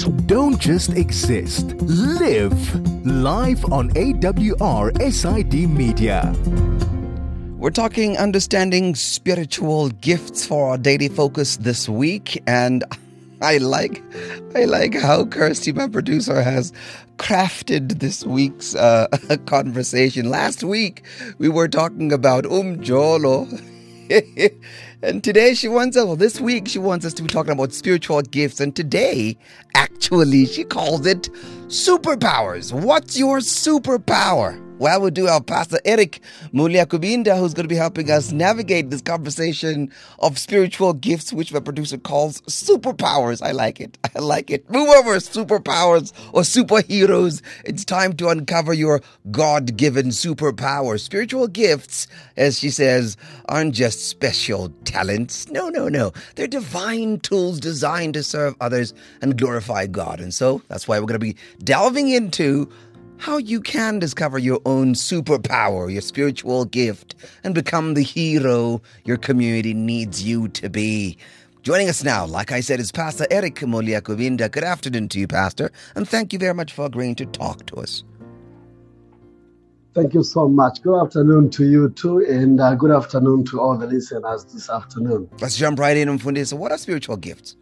don't just exist, live. Live on AWR SID Media. We're talking understanding spiritual gifts for our daily focus this week, and I like how Kirsty, my producer, has crafted this week's conversation. Last week we were talking about Umjolo. And today this week she wants us to be talking about spiritual gifts. And today, actually, she calls it superpowers. What's your superpower? Well, we do have Pastor Eric Muliakubinda, who's going to be helping us navigate this conversation of spiritual gifts, which the producer calls superpowers. I like it. Move over, superpowers or superheroes. It's time to uncover your God-given superpower. Spiritual gifts, as she says, aren't just special talents. No. They're divine tools designed to serve others and glorify God. And so that's why we're going to be delving into how you can discover your own superpower, your spiritual gift, and become the hero your community needs you to be. Joining us now, like I said, is Pastor Eric Muliakubinda. Good afternoon to you, Pastor, and thank you very much for agreeing to talk to us. Thank you so much. Good afternoon to you too, and good afternoon to all the listeners this afternoon. Let's jump right in, Mfundi. So what are spiritual gifts?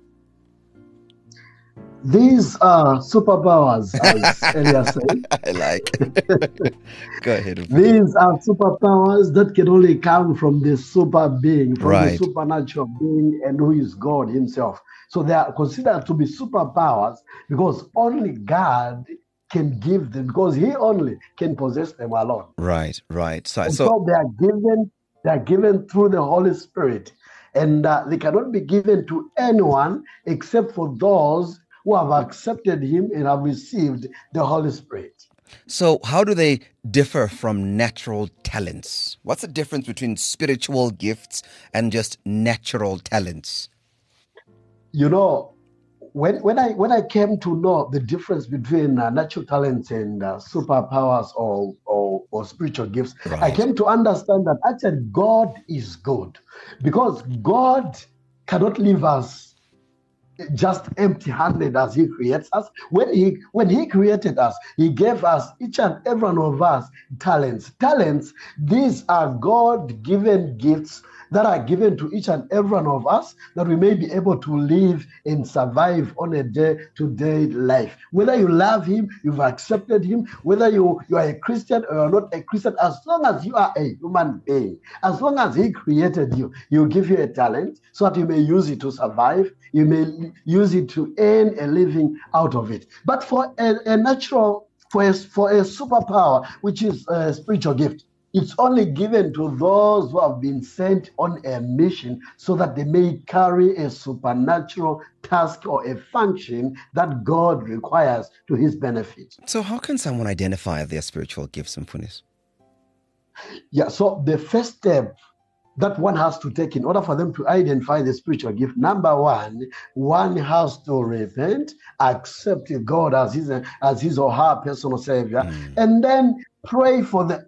These are superpowers, as Elia said. I like it. Go ahead. These are superpowers that can only come from the super being, from the supernatural being, and who is God himself. So they are considered to be superpowers because only God can give them, because he only can possess them alone. Right. So they are given through the Holy Spirit. And they cannot be given to anyone except for those who have accepted him and have received the Holy Spirit. So how do they differ from natural talents? What's the difference between spiritual gifts and just natural talents? You know, when I came to know the difference between natural talents and superpowers or spiritual gifts, right, I came to understand that actually God is good, because God cannot leave us just empty-handed as he creates us. When he created us, he gave us, each and every one of us, talents. These are God-given gifts that are given to each and every one of us, that we may be able to live and survive on a day-to-day life. Whether you love him, you've accepted him, whether you are a Christian or you're not a Christian, as long as you are a human being, as long as he created you, he'll give you a talent so that you may use it to survive, you may use it to earn a living out of it. But for a superpower, which is a spiritual gift, it's only given to those who have been sent on a mission so that they may carry a supernatural task or a function that God requires to his benefit. So how can someone identify their spiritual gifts and Mfunis? Yeah, so the first step that one has to take in order for them to identify the spiritual gift, number one has to repent, accept God as his or her personal savior, and then pray for the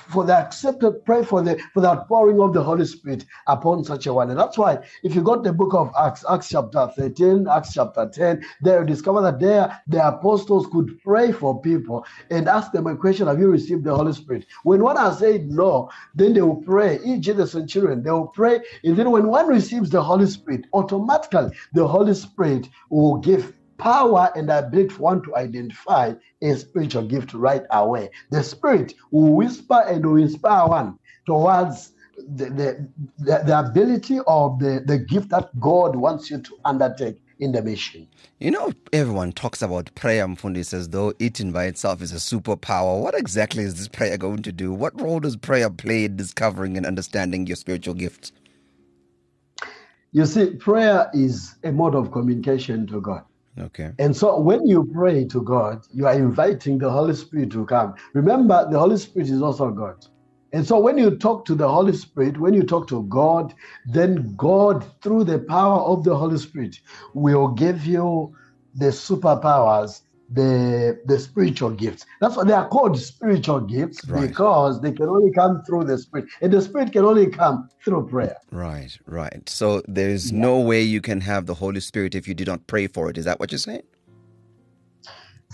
outpouring of the Holy Spirit upon such a one. And that's why if you got the book of Acts chapter 13, Acts chapter 10, there you discover that there the apostles could pray for people and ask them a question: have you received the Holy Spirit? When one has said no, then they will pray. E.g. the centurion, they will pray, and then when one receives the Holy Spirit, automatically the Holy Spirit will give power and ability for one to identify a spiritual gift right away. The Spirit will whisper and will inspire one towards the ability of the gift that God wants you to undertake in the mission. You know, everyone talks about prayer, Mfundi, as though it by itself is a superpower. What exactly is this prayer going to do? What role does prayer play in discovering and understanding your spiritual gifts? You see, prayer is a mode of communication to God. Okay. And so when you pray to God, you are inviting the Holy Spirit to come. Remember, the Holy Spirit is also God. And so when you talk to the Holy Spirit, when you talk to God, then God, through the power of the Holy Spirit, will give you the superpowers, the spiritual gifts. That's why they are called spiritual gifts, right, because they can only come through the Spirit. And the Spirit can only come through prayer. Right. So there's no way you can have the Holy Spirit if you did not pray for it. Is that what you're saying?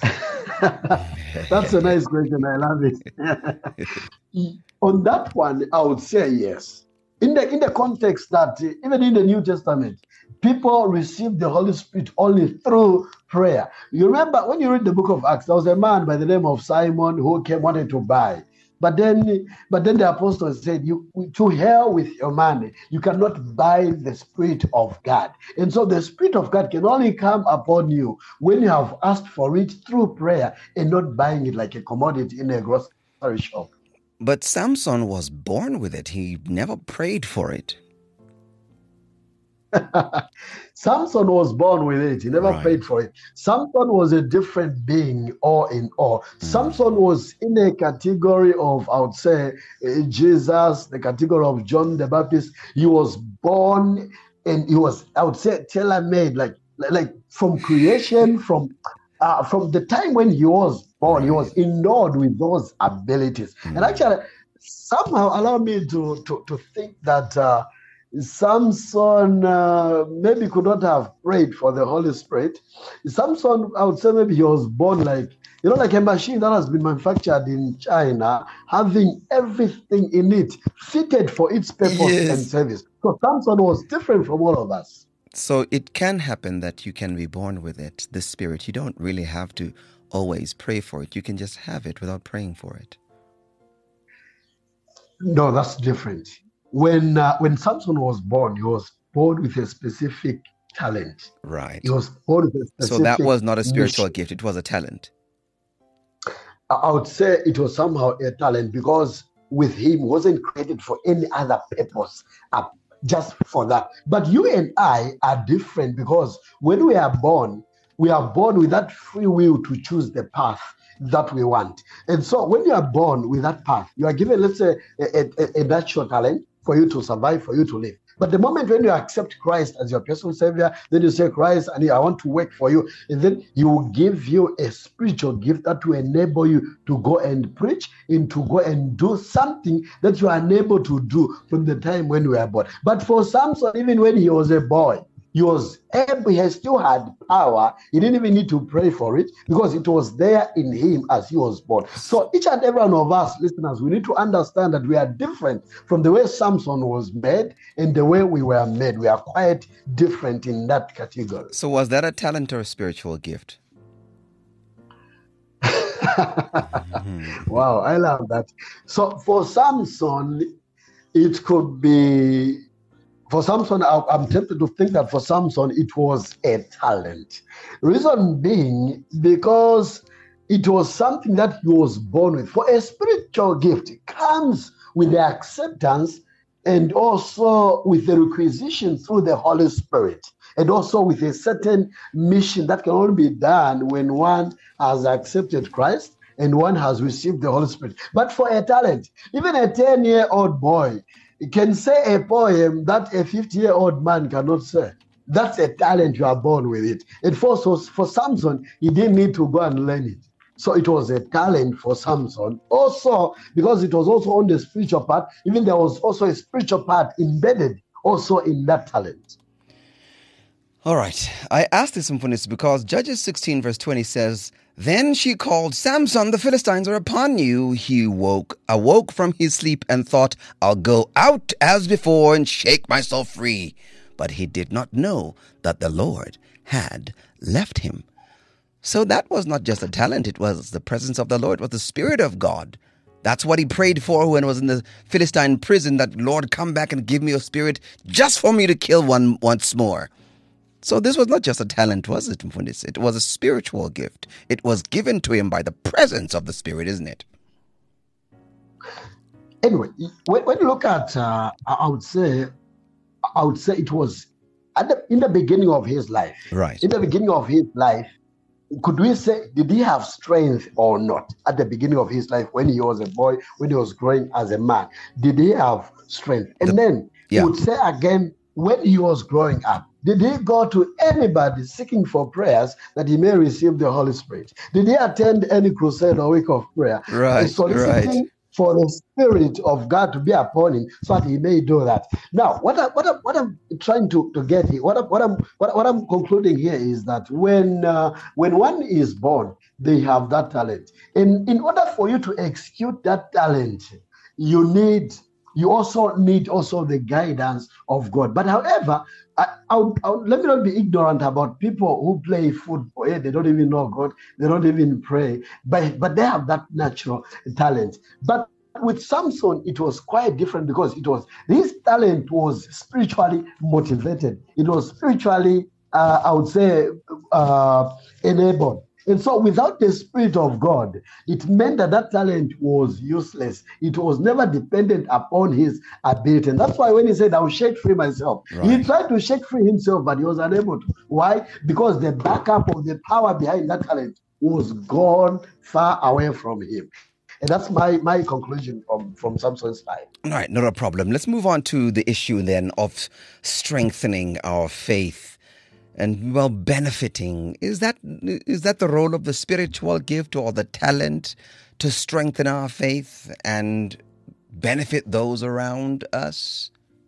That's a nice question. I love it. On that one, I would say yes. In the context that even in the New Testament, people received the Holy Spirit only through prayer. You remember when you read the book of Acts, there was a man by the name of Simon who wanted to buy. But then the apostles said, to hell with your money. You cannot buy the Spirit of God. And so the Spirit of God can only come upon you when you have asked for it through prayer and not buying it like a commodity in a grocery shop. But Samson was born with it. He never prayed for it. Samson was born with it. He never prayed for it. Samson was a different being, all in all. Samson was in a category of, I would say, Jesus, the category of John the Baptist. He was born and he was, I would say, tailor-made, like from creation, from the time when he was born, he was endowed with those abilities. And actually, somehow allow me to think that Samson maybe could not have prayed for the Holy Spirit. Samson, I would say maybe he was born like a machine that has been manufactured in China, having everything in it fitted for its purpose and service. So Samson was different from all of us. So it can happen that you can be born with it, the Spirit. You don't really have to always pray for it. You can just have it without praying for it. No, that's different. When Samson was born, he was born with a specific talent. Right. He was born with a specific So that was not a spiritual mission. gift. It was a talent. I would say it was somehow a talent because with him, he wasn't created for any other purpose, just for that. But you and I are different because when we are born with that free will to choose the path that we want. And so when you are born with that path, you are given, let's say, a natural talent for you to survive, for you to live. But the moment when you accept Christ as your personal savior, then you say, Christ, I want to work for you. And then he will give you a spiritual gift that will enable you to go and preach and to go and do something that you are unable to do from the time when you were born. But for Samson, even when he was a boy, he was able, he still had power. He didn't even need to pray for it because it was there in him as he was born. So each and every one of us, listeners, we need to understand that we are different from the way Samson was made and the way we were made. We are quite different in that category. So was that a talent or a spiritual gift? Wow, I love that. So for Samson, it could be... For Samson, I'm tempted to think that for Samson, it was a talent. Reason being, because it was something that he was born with. For a spiritual gift, it comes with the acceptance and also with the requisition through the Holy Spirit, and also with a certain mission that can only be done when one has accepted Christ and one has received the Holy Spirit. But for a talent, even a 10-year-old boy can say a poem that a 50-year-old man cannot say. That's a talent. You are born with it. And for Samson, he didn't need to go and learn it. So it was a talent for Samson. Also, because it was also on the spiritual part, even there was also a spiritual part embedded also in that talent. All right. I asked this, Mfundisi, because Judges 16 verse 20 says, "Then she called, 'Samson, the Philistines are upon you.' He awoke from his sleep and thought, 'I'll go out as before and shake myself free.' But he did not know that the Lord had left him." So that was not just a talent. It was the presence of the Lord. It was the Spirit of God. That's what he prayed for when he was in the Philistine prison, that, "Lord, come back and give me your spirit just for me to kill one once more." So this was not just a talent, was it, Mfundisi? It was a spiritual gift. It was given to him by the presence of the Spirit, isn't it? Anyway, when you look at, I would say it was in the beginning of his life. Right. In the beginning of his life, could we say, did he have strength or not? At the beginning of his life, when he was a boy, when he was growing as a man, did he have strength? And then he would say again, when he was growing up, did he go to anybody seeking for prayers that he may receive the Holy Spirit? Did he attend any crusade or week of prayer? Right, soliciting for the Spirit of God to be upon him, so that he may do that. Now, what I'm trying to get here, what I'm concluding here is that when one is born, they have that talent, and in order for you to execute that talent, you also need the guidance of God. But however, let me not be ignorant about people who play football. They don't even know God. They don't even pray. But they have that natural talent. But with Samson, it was quite different, because his talent was spiritually motivated. It was spiritually, enabled. And so without the Spirit of God, it meant that talent was useless. It was never dependent upon his ability. And that's why when he said, "I will shake free myself," he tried to shake free himself, but he was unable to. Why? Because the backup of the power behind that talent was gone far away from him. And that's my conclusion from Samson's life. All right, not a problem. Let's move on to the issue then of strengthening our faith and benefiting. Is that the role of the spiritual gift or the talent to strengthen our faith and benefit those around us?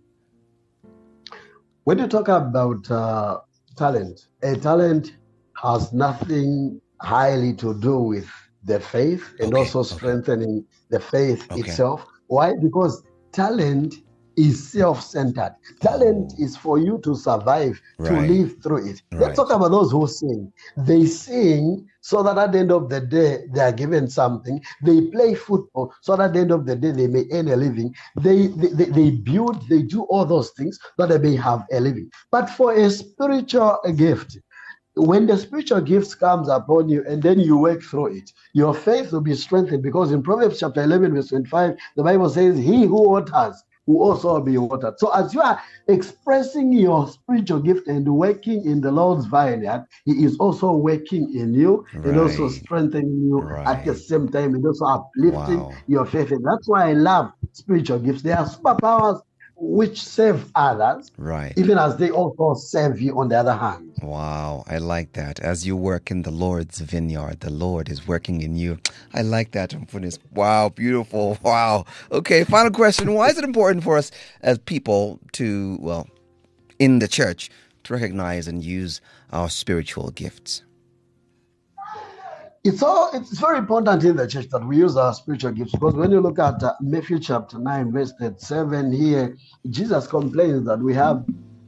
When you talk about talent, a talent has nothing highly to do with the faith and also strengthening the faith itself. Why? Because talent is self-centered. Talent is for you to survive, to live through it. Let's talk about those who sing. They sing so that at the end of the day, they are given something. They play football so that at the end of the day, they may earn a living. They build, they do all those things so that they may have a living. But for a spiritual gift, when the spiritual gift comes upon you and then you work through it, your faith will be strengthened, because in Proverbs chapter 11, verse 25, the Bible says, "He who waters will also be watered." So as you are expressing your spiritual gift and working in the Lord's vineyard, he is also working in you and also strengthening you at the same time, and also uplifting your faith. And that's why I love spiritual gifts. They are superpowers which serve others, even as they also serve you on the other hand. Wow, I like that. As you work in the Lord's vineyard, the Lord is working in you. I like that. Wow, beautiful. Wow. Okay, final question. Why is it important for us as people to, in the church, to recognize and use our spiritual gifts? It's very important in the church that we use our spiritual gifts, because when you look at Matthew chapter 9, verse 7 here, Jesus complains that we have...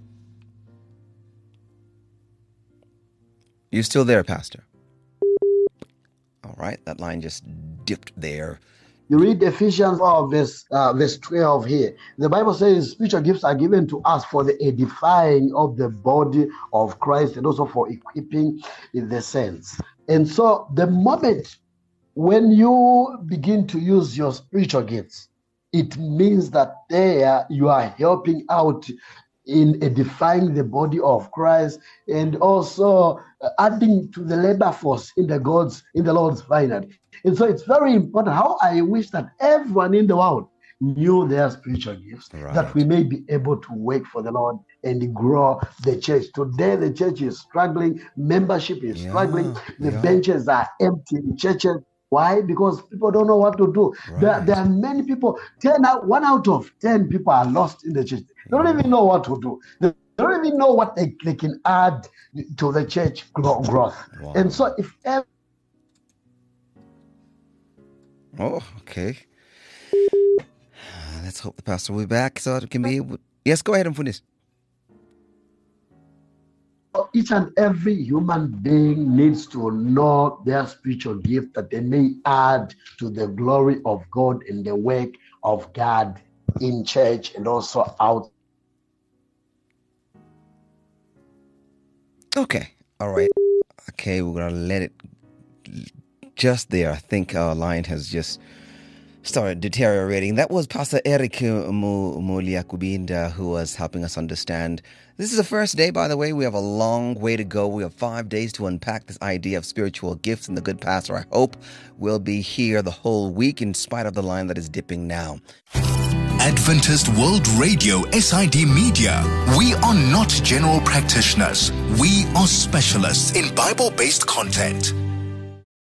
You still there, Pastor? All right, that line just dipped there. You read Ephesians 4, verse 12 here. The Bible says spiritual gifts are given to us for the edifying of the body of Christ and also for equipping the saints. And so the moment when you begin to use your spiritual gifts, it means that there you are helping out in edifying the body of Christ and also adding to the labor force in the Lord's vineyard. And so it's very important. How I wish that everyone in the world knew their spiritual gifts, that we may be able to work for the Lord and grow the church. Today, the church is struggling. Membership is struggling. The benches are empty in churches. Why? Because people don't know what to do. There are many people, 1 out of 10 people are lost in the church. They don't even know what to do. They don't even know what they can add to the church growth. Wow. And so if ever... Oh, okay. Let's hope the pastor will be back so it can be able... Yes, go ahead and finish. Each and every human being needs to know their spiritual gift, that they may add to the glory of God and the work of God in church and also out. Okay. All right. Okay, we're going to let it just there. I think our line has just started deteriorating. That was Pastor Eric Muliakubinda, who was helping us understand. This is the first day, by the way. We have a long way to go. We have 5 days to unpack this idea of spiritual gifts, and the good pastor, I hope, will be here the whole week in spite of the line that is dipping now. Adventist World Radio, SID Media. We are not general practitioners. We are specialists in Bible-based content.